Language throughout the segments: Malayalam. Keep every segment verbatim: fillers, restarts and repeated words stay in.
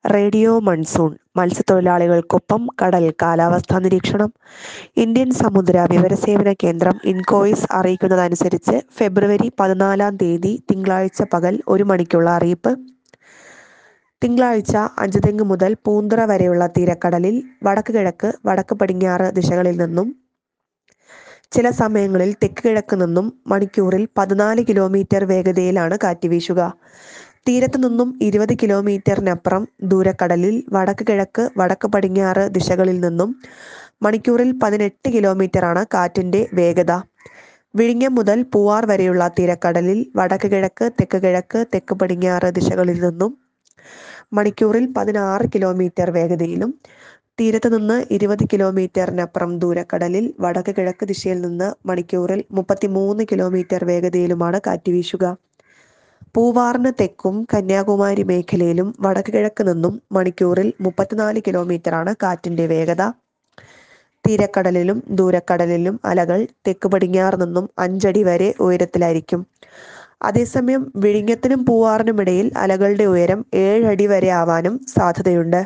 റേഡിയോ മൺസൂൺ മത്സ്യത്തൊഴിലാളികൾക്കൊപ്പം കടൽ കാലാവസ്ഥാ നിരീക്ഷണം. ഇന്ത്യൻ സമുദ്ര വിവരസേവന കേന്ദ്രം ഇൻകോയിസ് അറിയിക്കുന്നതനുസരിച്ച് ഫെബ്രുവരി പതിനാലാം തീയതി തിങ്കളാഴ്ച പകൽ ഒരു മണിക്കുള്ള അറിയിപ്പ്. തിങ്കളാഴ്ച അഞ്ചുതെങ്ങ് മുതൽ പൂന്തുറ വരെയുള്ള തീരക്കടലിൽ വടക്ക് കിഴക്ക് വടക്ക് പടിഞ്ഞാറ് ദിശകളിൽ നിന്നും ചില സമയങ്ങളിൽ തെക്ക് കിഴക്ക് നിന്നും മണിക്കൂറിൽ പതിനാല് കിലോമീറ്റർ വേഗതയിലാണ് കാറ്റ് വീശുക. തീരത്തു നിന്നും ഇരുപത് കിലോമീറ്ററിനപ്പുറം ദൂരക്കടലിൽ വടക്ക് കിഴക്ക് വടക്ക് പടിഞ്ഞാറ് ദിശകളിൽ നിന്നും മണിക്കൂറിൽ പതിനെട്ട് കിലോമീറ്ററാണ് കാറ്റിൻ്റെ വേഗത. വിഴിഞ്ഞം മുതൽ പൂവാർ വരെയുള്ള തീരക്കടലിൽ വടക്ക് കിഴക്ക് തെക്ക് കിഴക്ക് തെക്ക് പടിഞ്ഞാറ് ദിശകളിൽ നിന്നും മണിക്കൂറിൽ പതിനാറ് കിലോമീറ്റർ വേഗതയിലും തീരത്ത് നിന്ന് ഇരുപത് കിലോമീറ്ററിനപ്പുറം ദൂരക്കടലിൽ വടക്ക് കിഴക്ക് ദിശയിൽ നിന്ന് മണിക്കൂറിൽ മുപ്പത്തിമൂന്ന് കിലോമീറ്റർ വേഗതയിലുമാണ് കാറ്റ് വീശുക. പൂവാറിന് തെക്കും കന്യാകുമാരി മേഖലയിലും വടക്ക് കിഴക്ക് നിന്നും മണിക്കൂറിൽ മുപ്പത്തിനാല് കിലോമീറ്ററാണ് കാറ്റിൻ്റെ വേഗത. തീരക്കടലിലും ദൂരക്കടലിലും അലകൾ തെക്ക് പടിഞ്ഞാറ് നിന്നും അഞ്ചടി വരെ ഉയരത്തിലായിരിക്കും. അതേസമയം വിഴിഞ്ഞത്തിനും പൂവാറിനുമിടയിൽ അലകളുടെ ഉയരം ഏഴടി വരെ ആവാനും സാധ്യതയുണ്ട്.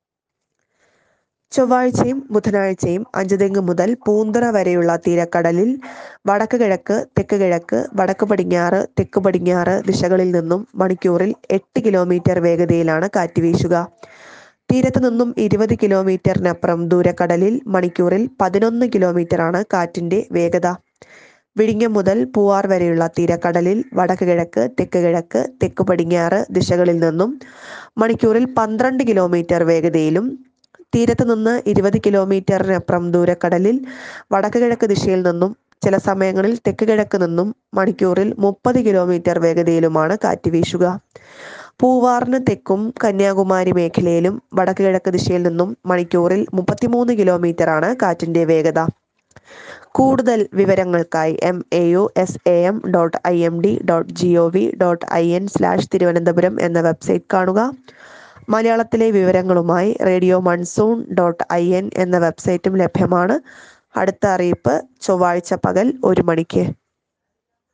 ചൊവ്വാഴ്ചയും ബുധനാഴ്ചയും അഞ്ചുതെങ്ങ് മുതൽ പൂന്തുറ വരെയുള്ള തീരക്കടലിൽ വടക്ക് കിഴക്ക് തെക്ക് കിഴക്ക് വടക്ക് പടിഞ്ഞാറ് തെക്ക് പടിഞ്ഞാറ് ദിശകളിൽ നിന്നും മണിക്കൂറിൽ എട്ട് കിലോമീറ്റർ വേഗതയിലാണ് കാറ്റ് വീശുക. തീരത്ത് നിന്നും ഇരുപത് കിലോമീറ്ററിനപ്പുറം ദൂരക്കടലിൽ മണിക്കൂറിൽ പതിനൊന്ന് കിലോമീറ്ററാണ് കാറ്റിൻ്റെ വേഗത. വിഴിഞ്ഞം മുതൽ പൂവാർ വരെയുള്ള തീരക്കടലിൽ വടക്ക് കിഴക്ക് തെക്ക് കിഴക്ക് തെക്ക് പടിഞ്ഞാറ് ദിശകളിൽ നിന്നും മണിക്കൂറിൽ പന്ത്രണ്ട് കിലോമീറ്റർ വേഗതയിലും തീരത്ത് നിന്ന് ഇരുപത് കിലോമീറ്ററിനപ്പുറം ദൂരക്കടലിൽ വടക്ക് കിഴക്ക് ദിശയിൽ നിന്നും ചില സമയങ്ങളിൽ തെക്ക് കിഴക്ക് നിന്നും മണിക്കൂറിൽ മുപ്പത് കിലോമീറ്റർ വേഗതയിലുമാണ് കാറ്റ് വീശുക. പൂവാറിന് തെക്കും കന്യാകുമാരി മേഖലയിലും വടക്ക് കിഴക്ക് ദിശയിൽ നിന്നും മണിക്കൂറിൽ മുപ്പത്തിമൂന്ന് കിലോമീറ്ററാണ് കാറ്റിൻ്റെ വേഗത. കൂടുതൽ വിവരങ്ങൾക്കായി M A U S A M dot I M D dot G O V dot I N slash Thiruvananthapuram എന്ന വെബ്സൈറ്റ് കാണുക. മലയാളത്തിലെ വിവരങ്ങളുമായി radio monsoon dot I N എന്ന വെബ്സൈറ്റും ലഭ്യമാണ്. അടുത്ത അറിയിപ്പ് ചൊവ്വാഴ്ച പകൽ ഒരു മണിക്ക്.